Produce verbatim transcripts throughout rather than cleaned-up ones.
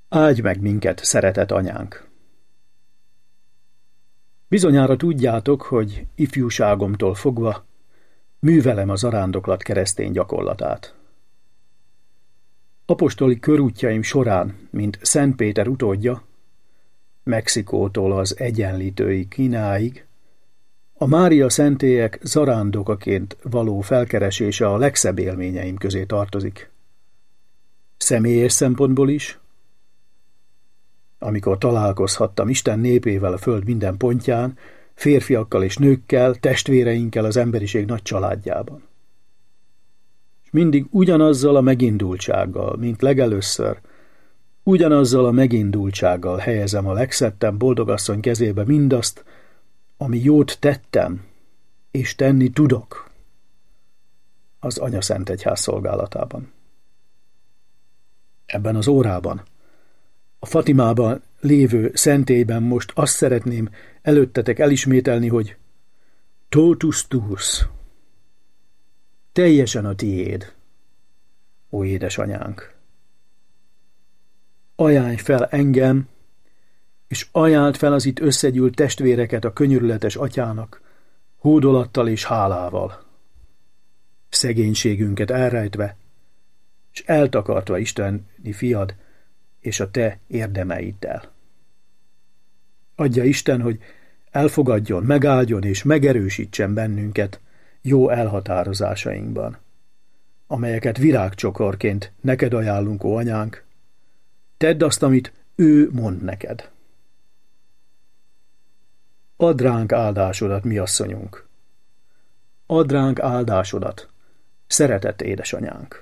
Áldj meg minket, szeretett anyánk! Bizonyára tudjátok, hogy ifjúságomtól fogva művelem a zarándoklat keresztény gyakorlatát. Apostoli körútjaim során, mint Szent Péter utódja, Mexikótól az Egyenlítői Kínáig, a Mária szentélyek zarándokaként való felkeresése a legszebb élményeim közé tartozik. Személyes szempontból is, amikor találkozhattam Isten népével a föld minden pontján, férfiakkal és nőkkel, testvéreinkkel az emberiség nagy családjában. És mindig ugyanazzal a megindultsággal, mint legelőször, ugyanazzal a megindultsággal helyezem a legszettebb boldogasszony kezébe mindazt, ami jót tettem, és tenni tudok az Anyaszentegyház szolgálatában. Ebben az órában, a Fatimában lévő szentélyben most azt szeretném előttetek elismételni, hogy totus tuus, teljesen a tiéd, ó édesanyánk. Ajánlj fel engem, és ajánld fel az itt összegyűlt testvéreket a könyörületes atyának, hódolattal és hálával. Szegénységünket elrejtve, és eltakartva Isteni fiad és a te érdemeiddel. Adja Isten, hogy elfogadjon, megáldjon és megerősítsen bennünket jó elhatározásainkban, amelyeket virágcsokorként neked ajánlunk, ó anyánk. Tedd azt, amit ő mond neked. Add ránk áldásodat, mi asszonyunk. Add ránk áldásodat, szeretett édesanyánk.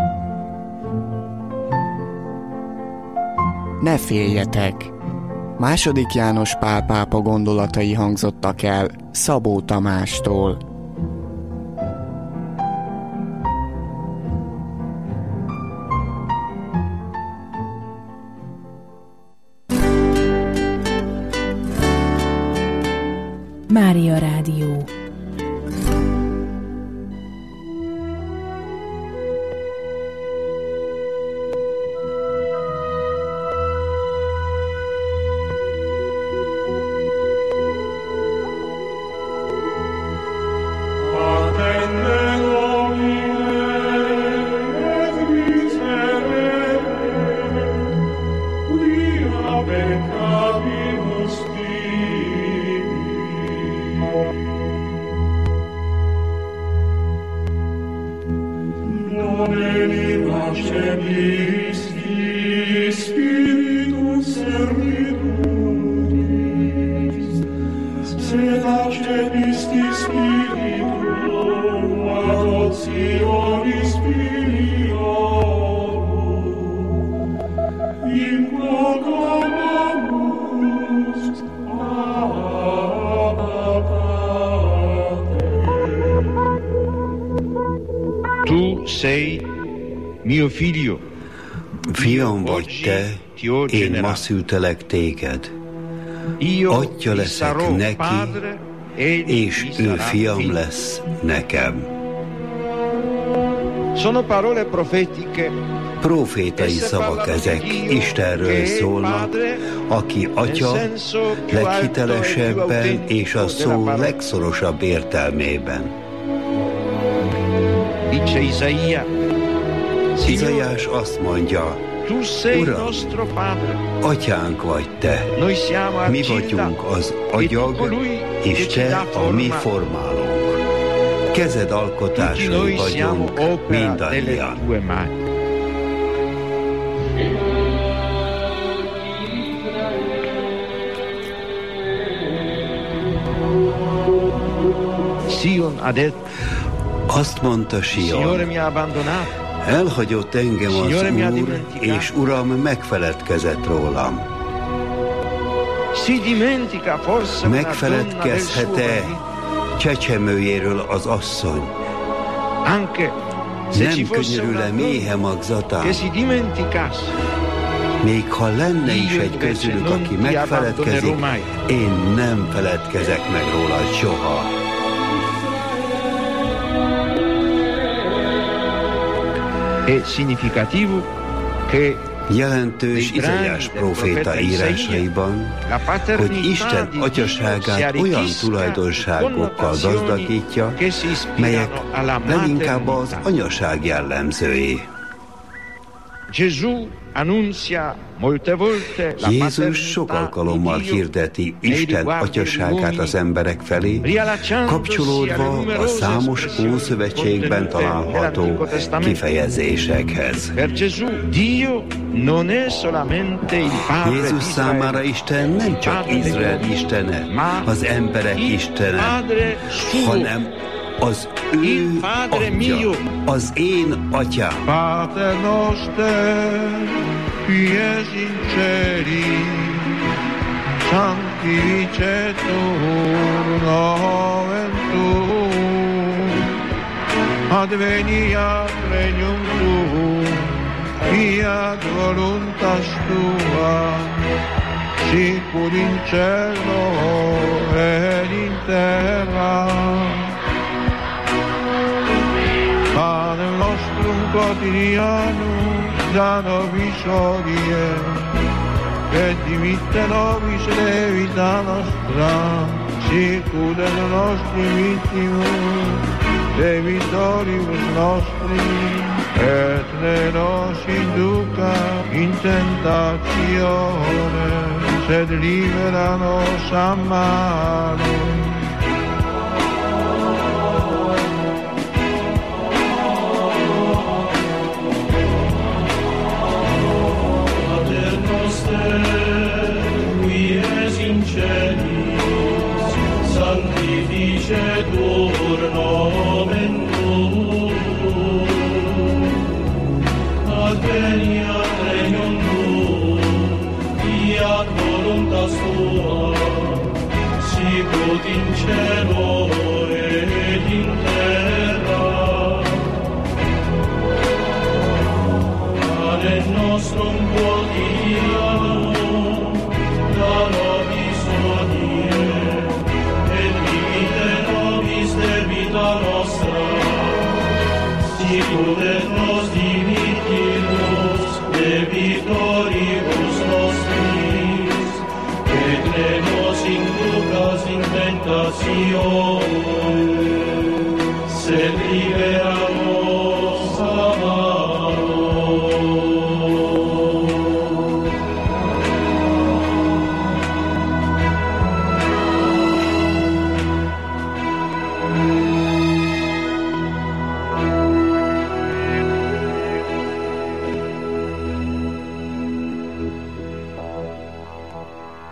Ne féljetek! Második János Pál pápa gondolatai hangzottak el Szabó Tamástól. Mária Rádió. Fiam vagy te, én ma szültelek téged. Atya leszek neki, és ő fiam lesz nekem. Profétai szavak ezek, Istenről szólnak, aki atya leghitelesebben és a szó legszorosabb értelmében. Izaiás azt mondja, Uram, atyánk vagy te, mi vagyunk az agyag, és te a mi formálónk. Kezed alkotásai vagyunk mindannyian. Azt mondta Sion, elhagyott engem az Úr, és Uram megfeledkezett rólam. Megfeledkezhet-e csecsemőjéről az asszony? Nem könyörül-e méhe magzatán? Még ha lenne is egy közülük, aki megfeledkezik, én nem feledkezek meg róla soha. Jelentős Izaiás próféta írásaiban, hogy Isten atyaságát olyan tulajdonságokkal gazdagítja, melyek leginkább az anyaság jellemzői. Jézus sok alkalommal hirdeti Isten atyaságát az emberek felé, kapcsolódva a számos Ószövetségben található kifejezésekhez. Jézus számára Isten nem csak Izrael istene, az emberek istene, hanem az ő atya, az én atyám. Pater noster, qui es in celi, sanctificetur nomen tuum, adveniat regnum tuum, fiat voluntas tua, sicur in cielo et in terra. Panem nostrum quotidianum da nobis hodie, et dimitte nobis levita nostra, sicut et nostri vittimus, debitoribus nostri, et ne nos induca in tentatione, sed libera nos a malo. Qui es in celis, sanctificetur nomen tuum, adveniat regnum tuum, fiat voluntas tua, sicut in cielo et in terra. Panem nostrum quotidianum da nobis hodie, et dimitte nobis debita nostra, sicut et